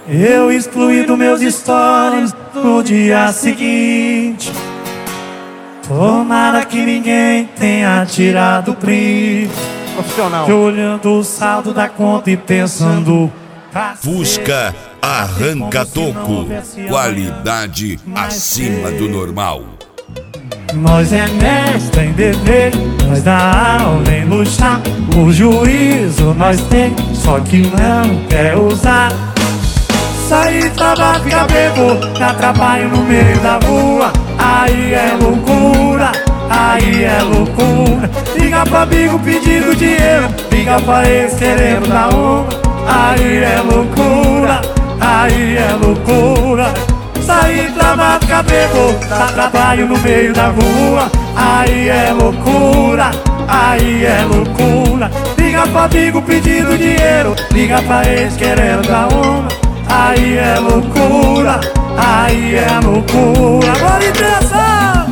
Eu excluí dos meus stories no dia seguinte. Tomara que ninguém tenha tirado print. Profissional. Olhando o saldo da conta e pensando: Fusca Arranca-Toco, qualidade acima do normal. nós é mestre em beber, nós dá aula em luxar. O juízo nós tem, só que não quer usar. Sair, trabalhar, ficar bebo, dá trabalho no meio da rua. Aí é loucura, aí é loucura. Liga pra amigo pedindo dinheiro, liga pra ex querendo dar uma. Aí é loucura, aí é loucura. Sair, trabalhar, ficar bebo, dá trabalho no meio da rua. Aí é loucura, aí é loucura. Liga pra amigo pedindo dinheiro, liga pra ex querendo dar uma. Aí é loucura, aí é loucura. Bora intenção!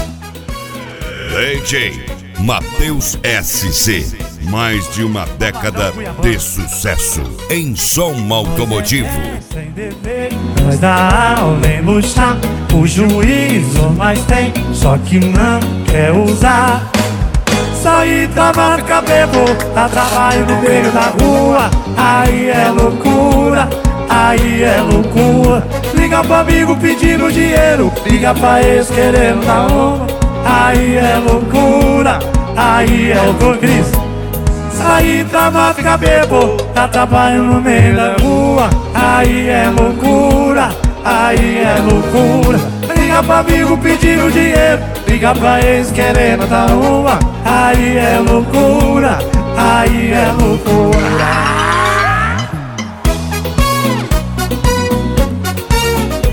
DJ Matheus SC, mais de uma década de sucesso em som automotivo. Nós dá aula em luxar, o juízo nós tem, só que não quer usar. Sair, trabalhar, ficar bebo, dá trabalho no meio da rua. Aí é loucura, aí é loucura. Liga pro amigo pedindo dinheiro, liga pra ex querendo dar uma. Aí é loucura, aí é loucura. Sair, trabalhar, ficar bebo, dá trabalho no meio da rua. Aí é loucura, aí é loucura. Liga pro amigo pedindo dinheiro, liga pra ex querendo dar uma. Aí é loucura, aí é loucura.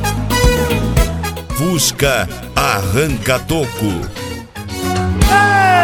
Fusca Arranca-Toco. Ei!